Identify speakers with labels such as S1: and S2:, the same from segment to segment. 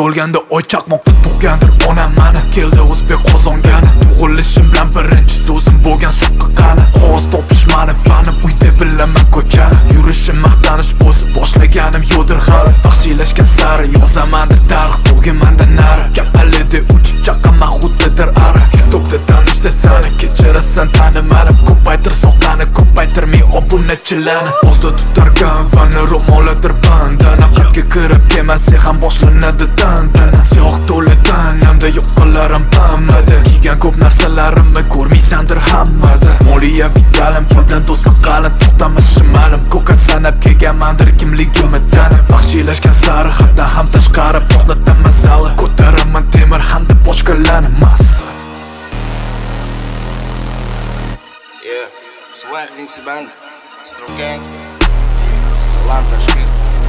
S1: to'lganda oy chaqmoqda tug'gandir onam mani. Keldi o'zbek qozongani, tug'ilishim bilan birinchi so'zim bo'lgan soqqa qani. Qog'oz topish mani fanim, uyda bilaman ko'chani. Yurishim maqtanish bo'lsa boshlaganim yo'dir hali. Vahshiylashgan sari yozamandir tarix, bugun manda nari. Kapalida uchib chaqaman xuddidir ara. TikTokda tanishsa sani, kechirasan tanimanim. Ko'paytir soqani, ko'paytirmay obunachilarni. O'zda tutarkan fani ro'moladir bandana. Xatga kirib kelmasa ham boshlanadi tantana. Siyoh to'la tanamda yo'qqalarim pammada. Kiygan ko'p narsalarimni ko'rmaysandir hammada. Moliyaviy ta'lim, pul bilan do'stman qalin, to'xtamas shimalim. Ko'kat sanab kelganmandir kimligimni tanib. Vahshiylashgan sari haddan ham tashqari portlataman zali. Ko'taraman temir hamda bochkalarni massa.
S2: Yeah, Swag Lindsey Band, Stro Gang, Salam Tashkent.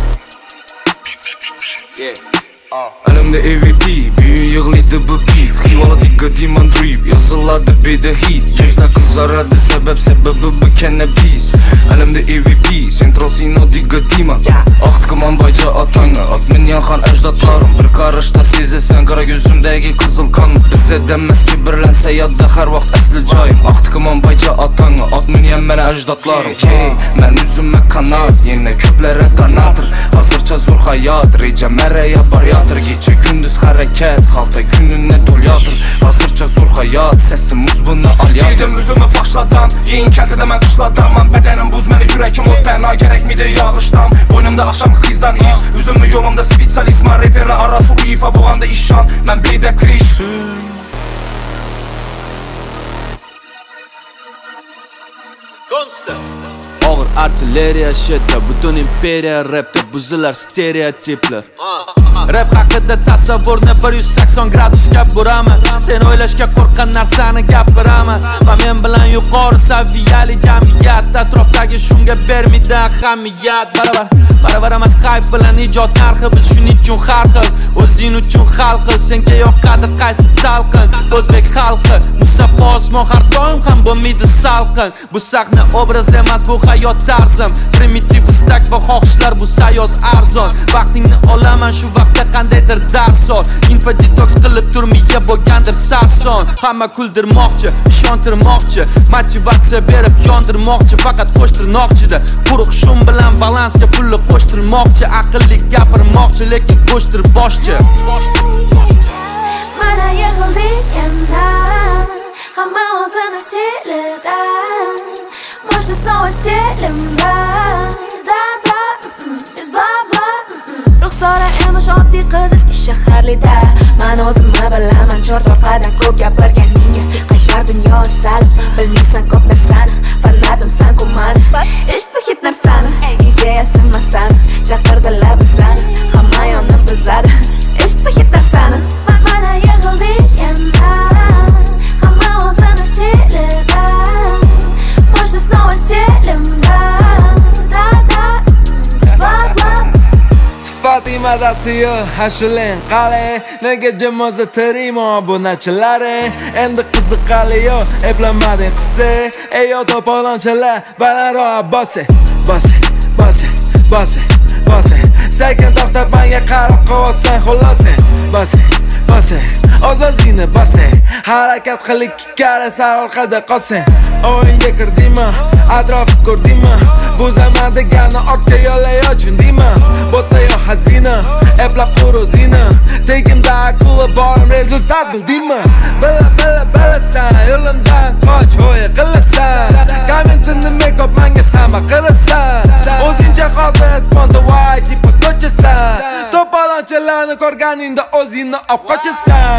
S2: Yeah. Elimde EVP, büyün yığılıydı bu beat. Xivaladiga Demon Drip, yazılardı bir de hit. Yüzden kızaradı sebebi bu cannabis. Elimde EVP, Central Sino Diga Demon. Aktıkıman bayca atanga, at minyan xan ecdatlarım. Bir karışta sezesen kara gözümdeki kızıl kan. Bize demez ki birlense ya da her vakt asli cayım. Aktıkıman bayca atanga, at minyan mene ecdatlarım. Hey, men üzümme kanat, yine köplere kanatır. Hazırca zor hayat, reca mereye bar yatır. Gece gündüz hareket, halta gününe dol yatır. Hazırca zor hayat, sesim muzbunu al yatır. Giydim üzümü faxşladan, yiyin kentide mən qışladan. Man bedenim buz, məni yürekim ot, bəna gerek miydi yağışdan. Boynumda akşamki kızdan iz, üzümü yolumda spesialist. Man reperle arası uyifa, boğanda işan, mən beyde kriz.
S3: Ağır artilleriya shitda, butun imperiya rapda buzilar stereotiplar. Rap haqida tasavvurni 180 gradusga buraman. Sen o'ylashga qo'rqqan narsani gapiraman. Va men bilan yuqori saviyali jamiyat atrofdagi shunga bermaydi ahamiyat. Baravar emas hype bilan ijod narxi, biz shuning uchun har xil. O'zing uchun hal qil, senga yoqadi qaysi talqin. O'zbek xalqi Musaffo osmon har doim ham bo'lmaydi salqin. Bu sahna obraz emas, bu hayot tarzim. Primitiv istak va xohishlar, bu sayoz arzon. Vaqtingni olaman shu vaqtda qandaydir dars ol. Info detox qilib turmiya bo'lgandir sarson. Hamma kuldirmoqchi, ishontirmoqchi, motivatsiya berib yondirmoqchi, faqat qo'shtirmoqchida. Quruq shum bilan balansga pulni qo'shtirmoqchi, aqlli gapirmoqchi, lekin qo'shtir boshchi.
S4: Mana yig'ildik yana, hamma o'zini stilida. Можно снова стелим, да, без бла-бла. Ruxsora emish oddiy qiz eski shaharlida. Men o'zimni bilaman, chort orqada ko'p gapirganing esli qaytar dunyo sal. Bilmaysan ko'p narsani, fanatim san kuman. Eshitma hit narsani, ideyasi masan. Chaqirdilar bizani, hamma yonib bizadi. Eshitma hit narsani, mana yig'ildik yana. Hamma o'zini stilida. Можно снова стелим, да, без бла-бла.
S3: Sifati madasiyo hashiling qale. Nega jamoza terimo obunachilari. Endi qiziqaliyo eplamading qisse. Eyo to'polonchalar balandroq bosse. Sekin to'xtab menga qarab qo'ysan xulose. Bosse ozozingni bosse. Harakat qil ikki karra sal orqada qolsin. O'yinga kirdingmi? Atrofni ko'rdingmi? Bu zamon degani ortga yo'lay ochundingmi? Bo'ta yo xazina, eplab quruzina. Tegimda akula borim, rezultat bildingmi? Bilasan, yo'limdan qoch, o'yi qilasan. Kommentimni make-up menga sama qilasan. O'zingcha hozir esponda voy tipa ko'chasan. To'polonchalarni ko'rganingda o'zingni olib qochasan.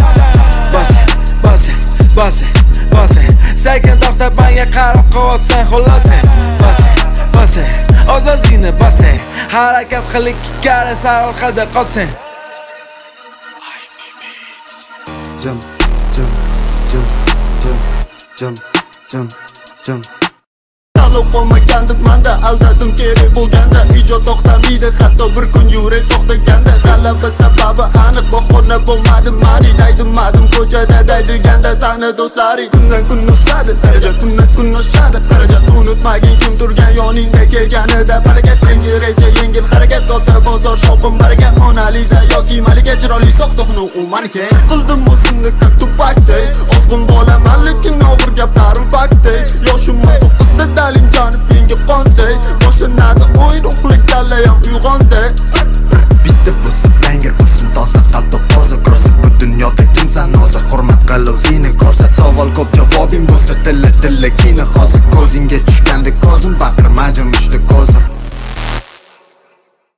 S3: Bosse. Sekin to'xtab menga qarab qo'ysan xulose. Bosse ozozingni bosse. Harakat qil ikki karra sal orqada qolsin.
S5: Jump. qolib qolmagandim manda aldadim kerak bo'lganda ijod to'xtamaydi hatto bir kun yurak to'xtaganda g'alaba sababi aniq bahona bo'lmadi mani daydimadim ko'chada daydiganda sani do'stlaring kundan kun o'sadi darajat kundan kun oshadi xarajat unutmagin kim turgan yoningga kelganida barakat yangi reja yengil harakat katta bozor shopim barakat Mona Lisa yoki malika chiroyli soxtoxnu u manken qildim o'zimni как tupakday ozg'in bolaman lekin og'ir gaplarim faktday yoshim 19da Dalimjonov yangi qonday boshlanadi o'yin uxlik dalayam uyg'onday bitta bo'lsin banger bo'lsin toza talto poza ko'rsat bu dunyoda kimsan noza hurmat qil o'zingni ko'rsat savol ko'p javobing bo'lsa tilla kina hozir ko'zingga tushganda ko'zim baqirma jim ishda ko'zlar